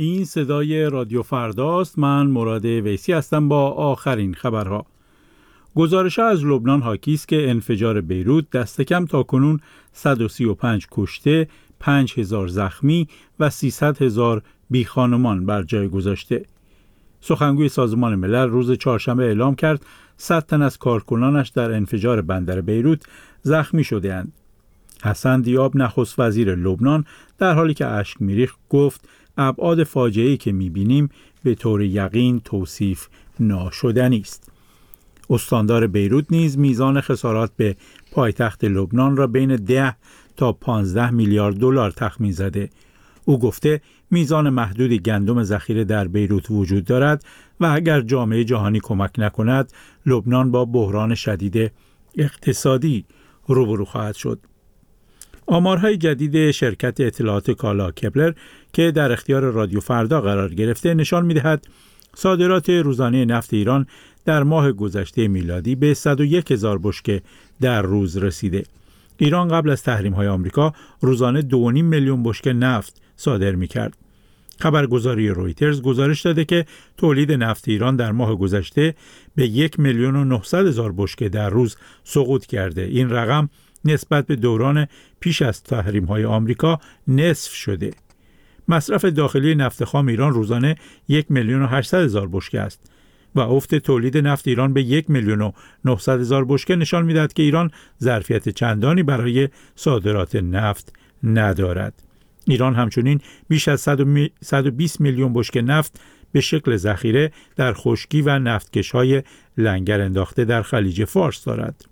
این صدای رادیو فرداست. من مراد ویسی هستم با آخرین خبرها. گزارش‌ها از لبنان حاکی است که انفجار بیروت دست کم تاکنون 135 کشته، 5000 زخمی و 300,000 بیخانمان بر جای گذاشته. سخنگوی سازمان ملل روز چهارشنبه اعلام کرد 100 تن از کارکنانش در انفجار بندر بیروت زخمی شده‌اند. حسن دیاب نخست وزیر لبنان در حالی که اشک می‌ریخت گفت ابعاد فاجعه‌ای که می‌بینیم به طور یقین توصیف ناشدنی است. استاندار بیروت نیز میزان خسارات به پایتخت لبنان را بین 10 تا 15 میلیارد دلار تخمین زده. او گفته میزان محدودی گندم ذخیره در بیروت وجود دارد و اگر جامعه جهانی کمک نکند لبنان با بحران شدید اقتصادی روبرو خواهد شد. آمارهای جدید شرکت اطلاعات کالا کپلر که در اختیار رادیو فردا قرار گرفته نشان می‌دهد صادرات روزانه نفت ایران در ماه گذشته میلادی به 101,000 بشکه در روز رسیده. ایران قبل از تحریم‌های آمریکا روزانه 2.5 میلیون بشکه نفت صادر می‌کرد. خبرگزاری رویترز گزارش داده که تولید نفت ایران در ماه گذشته به 1,900,000 بشکه در روز سقوط کرده. این رقم نسبت به دوران پیش از تحریم‌های آمریکا نصف شده. مصرف داخلی نفت خام ایران روزانه 1,800,000 بشکه است و افت تولید نفت ایران به 1,900,000 بشکه نشان می‌دهد که ایران ظرفیت چندانی برای صادرات نفت ندارد. ایران همچنین بیش از 120 میلیون بشکه نفت به شکل ذخیره در خشکی و نفتکش‌های لنگر انداخته در خلیج فارس دارد.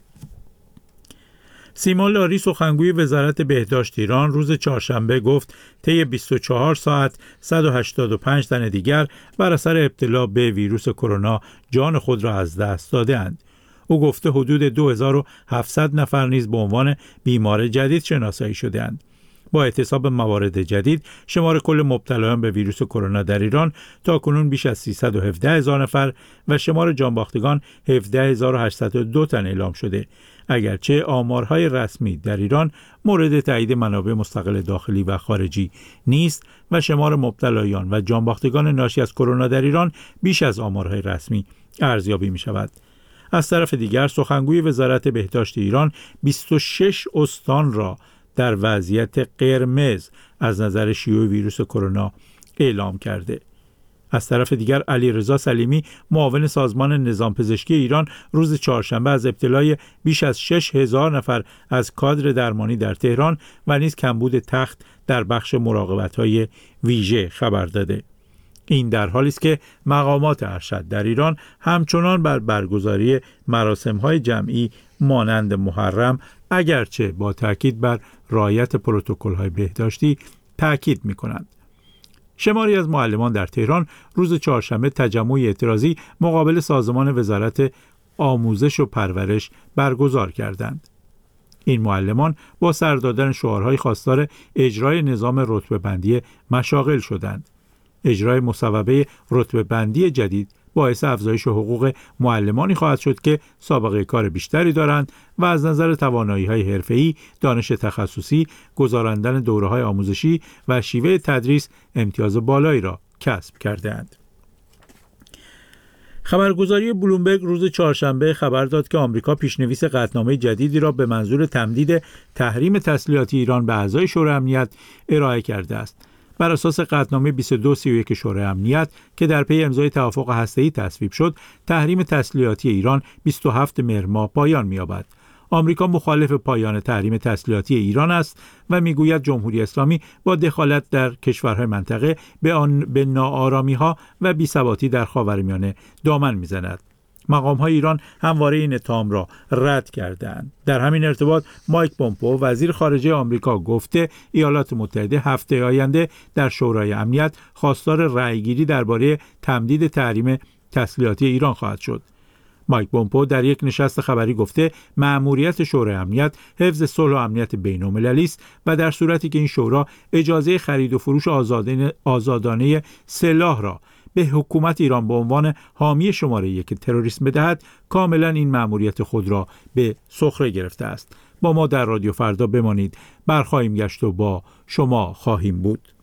سیما لاری سخنگوی وزارت بهداشت ایران روز چهارشنبه گفت طی 24 ساعت 185 تن دیگر بر اثر ابتلا به ویروس کرونا جان خود را از دست دادند. او گفته حدود 2700 نفر نیز به عنوان بیمار جدید شناسایی شده‌اند. با احتساب موارد جدید شمار کل مبتلایان به ویروس کرونا در ایران تاکنون بیش از 317,000 نفر و شمار جانباختگان 17,802 تن اعلام شده. اگرچه آمارهای رسمی در ایران مورد تایید منابع مستقل داخلی و خارجی نیست و شمار مبتلایان و جانباختگان ناشی از کرونا در ایران بیش از آمارهای رسمی ارزیابی می شود. از طرف دیگر سخنگوی وزارت بهداشت ایران 26 استان را در وضعیت قرمز از نظر شیوع ویروس کرونا اعلام کرده. از طرف دیگر علیرضا سلیمی معاون سازمان نظام پزشکی ایران روز چهارشنبه از ابتلای بیش از 6,000 نفر از کادر درمانی در تهران و نیز کمبود تخت در بخش مراقبت‌های ویژه خبر داده. این در حالی است که مقامات ارشد در ایران همچنان بر برگزاری مراسم‌های جمعی مانند محرم اگرچه با تاکید بر رعایت پروتکل‌های بهداشتی تاکید می‌کنند. شماری از معلمان در تهران روز چهارشنبه تجمعی اعتراضی مقابل سازمان وزارت آموزش و پرورش برگزار کردند. این معلمان با سر دادن شعارهای خواستار اجرای نظام رتبه‌بندی مشاغل شدند. اجرای مصوبه رتبه‌بندی جدید باعث افزایش حقوق معلمانی خواهد شد که سابقه کار بیشتری دارند و از نظر توانایی‌های حرفه‌ای، دانش تخصصی، گزاراندن دوره‌های آموزشی و شیوه تدریس امتیاز بالایی را کسب کرده‌اند. خبرگزاری بلومبرگ روز چهارشنبه خبر داد که آمریکا پیشنویس قطعنامه جدیدی را به منظور تمدید تحریم تسلیحاتی ایران به اعضای شورای امنیت ارائه کرده است. بر اساس قطعنامه 2231 شورای امنیت که در پی امضای توافق هسته‌ای تصویب شد، تحریم تسلیحاتی ایران 27 مهر ماه پایان می‌یابد. آمریکا مخالف پایان تحریم تسلیحاتی ایران است و میگوید جمهوری اسلامی با دخالت در کشورهای منطقه به ناآرامی‌ها و بی‌ثباتی در خاورمیانه دامن می‌زند. مقام‌های ایران همواره این اتهام را رد کردند. در همین ارتباط مایک پومپئو وزیر خارجه آمریکا گفته ایالات متحده هفته آینده در شورای امنیت خواستار رأیگیری درباره تمدید تحریم تسلیحاتی ایران خواهد شد. مایک پومپئو در یک نشست خبری گفته مأموریت شورای امنیت حفظ صلح و امنیت بین‌المللی است و در صورتی که این شورا اجازه خرید و فروش آزادانه سلاح را به حکومت ایران به عنوان حامی شماره 1 تروریسم بدهد، کاملا این مأموریت خود را به سخره گرفته است. با ما در رادیو فردا بمانید، برخواهیم گشت و با شما خواهیم بود.